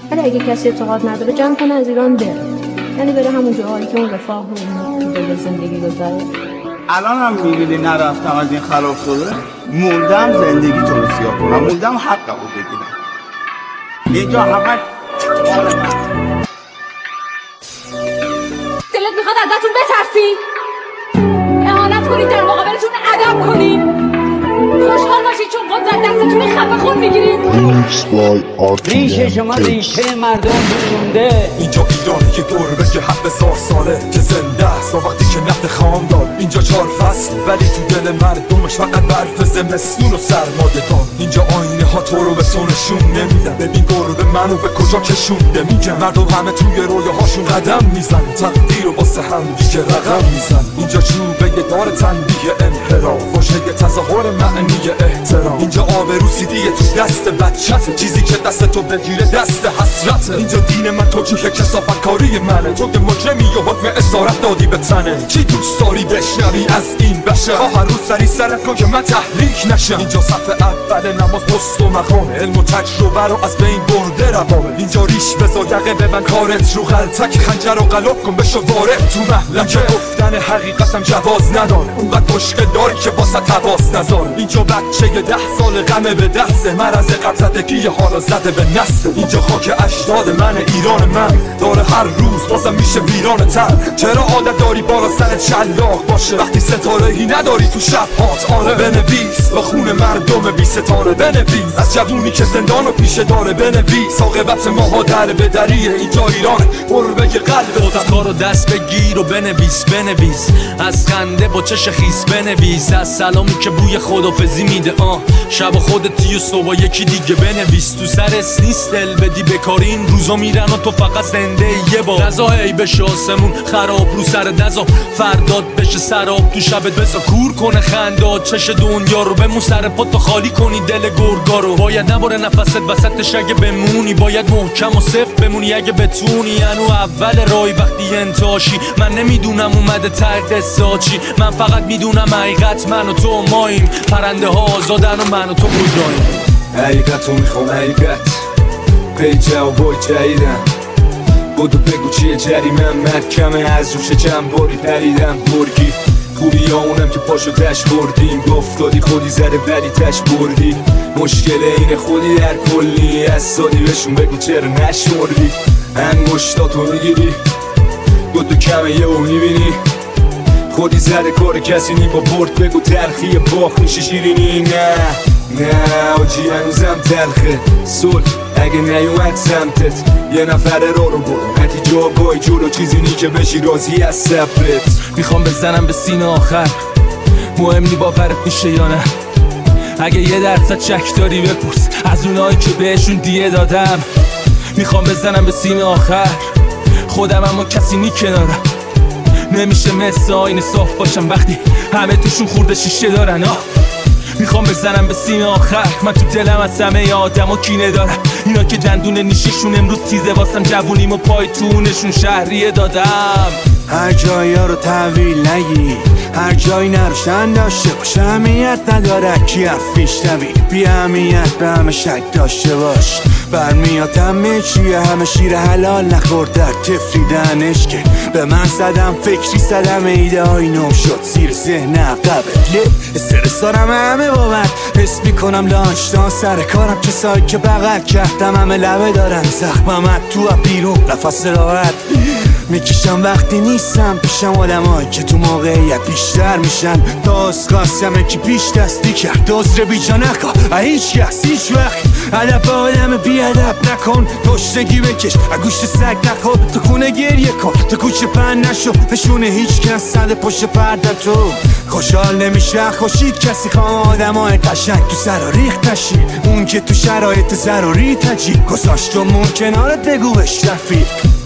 ولی اگه کسی اعتقاد نداره جمع کنه از ایران بره، یعنی بره همون جاهایی که اون رفاه و اون زندگی گذاره. الان هم میبینی نرفتم از این خراب شده، موندم زندگی تو رو سیاه کنم، موندم حق رو بگیرم. اینجا همه دلت میخواد ازتون بترسی؟ اهانت کنید، در مقابلتون ادب کنید، خوشحال باشید چون قدرت دستتون خفه خون میگیرید. ریشه شما ریشه مردم مونده. اینجا ایرانه که گربه که 7000 ساله که زنده است وقتی که نفت خام داد. اینجا 4 فصل ولی تو دل مردمش فقط برف زمستون و سرمایه‌دار. اینجا آینه ها تو رو به تو نشون نمیدن. ببین گربه منو به کجا کشونده. میگن مردم همه توی رویاهاشون قدم میزن، تقدیر رو واسه هم دیگه رقم میزن. اینجا چوبه دار تنبیه انحراف، واژه تظاهر معنی احترام. اینجا آبرو سیدیه تو دست بچته، چیزی که دست تو بگیره دست حسرته. اینجا دین من توجیه کثافت کاری منه، تو که مجرمی و حکم اسارت دادی به تنه. چی دوست داری بشنوی از این بشر؟ هر روز سری سرت کن که من تحریک نشم. اینجا صف اول نماز پست و مقامه، علم و تجربه رو از بین برده روامه. اینجا ریش بزا یقه ببن کارت رو غلطک، خنجر رو قلاب کن بشو وارد تو محلکه. گفتن حقیقتم جواز نداره، اونقدر مشکل داری که واسه تواس نذاره. اینجا بچه 10 سال غمه به دسته، مرض قبضدگی حالا زده به نسل. اینجا خاک اجداد من، ایران من داره هر روز بازم میشه ویران تر. چرا عادت داری بالا سر چلاق باشه وقتی ستاره‌ای نداری تو شب هات؟ آره بنویس با خون مردم بی ستاره، بنویس از جوونی که زندان و پیشه داره، بنویس عاقبت ماها در به دریه. اینجا ایران گربه قلب کارو دست بگیر و بنویس، بنویس از خنده با چش خیس، بنویس از سلامی که بوی خدافزی میده، شب خودتی و صبح یکی دیگه، بنویس تو سر نیست دل بدی بکاری. این روزا میرن و تو فقط زنده یه بار. نزا ای بشه آسمون خراب رو سر نزا فرداد بشه سراب تو شبت، بزا کور کنه خنداد چش دنیا رو. بمون سر پا تا خالی کنی دل گرگا رو. باید نباره نفست وسطش اگه بمونی، باید محکم و صفر بمونی اگه بتونی. انو اول رای وقتی انتاشی، من نمیدونم اومده ته قصه چی، من فقط میدونم حقیقت من و تو ماییم. پرنده ها آزادن و من و تو کجاییم. حقیقت رو میخوام، حقیقت پی جوابای جدیدم. بودو بگو چیه جریمم، محکمه از روش چند باری پریدم. برگی خوبی ها اونم که پاشو تش بردیم، گفتادی خودی زده ولی تش بردی. مشکل اینه خودی در کلی، از سادی بهشون بگو چرا نشمردی. انگشتاتو میگیری بودو کمه یه و میبینی، خودی زده کار کسی نی با برد. بگو تلخی باخ میشه شیرینی. نه آجی هنوزم تلخه صلح اگه نیومد سمتت. یه نفر رو برو نتیجه آگاهی جلو، چیزی نی که بشی راضی از صبرت. میخوام بزنم به سینه آخر، مهم نی باورت میشه یا نه. اگه 1% شک داری بپرس از اونایی که بهشون دیه دادم. میخوام بزنم به سینه آخر خودم، اما کسی نی کنارم. نمیشه مثل آینه صاف باشم وقتی همه توشون خورده شیشه دارن. میخوام بزنم به سینه آخر، من تو دلم از همه آدم و کینه دارم. اینا که دندون نیششون امروز تیزه واسم، جوونیم و پای تونشون شهریه دادم. هر جایی ها رو تحویل نگی، هر جایی نروشن داشته باش. اهمیت نداره کی حرفیش نبین، بی اهمیت به همه شک داشته باش. برمیاد همه چیه، همه شیر حلال نخورد در تفریدنش که به من زدم فکری زدم. ایده های نو شد زیر ذهن عقبه، استرس دارم همه بابت حس میکنم لانشتان سر کارم. کسایی که بغل کردم همه لبه دارن زخمم تو بیرون نفس راحت میکشم وقتی نیستم پیشم. آدمایی که تو موقعیت بیشتر میشن تا اسخواستم که پیش دستی کرد. دزر بیجا نکن هیچ کس هیچ وقت، ادب آدم بی ادب نکن. گشتگی بکش گوشت سگ نخور، تو خونه گریه کن تو کوچه پن نشو. نشونه هیچ کس صد پشت پرده تو خوشحال نمیشه خوشید کسی. خواه آدمای قشنگ تو سر و ریخ تشید، اون که تو شرایط ضروری تجیب گذاشت و مون کنارت بگو بش رفیق.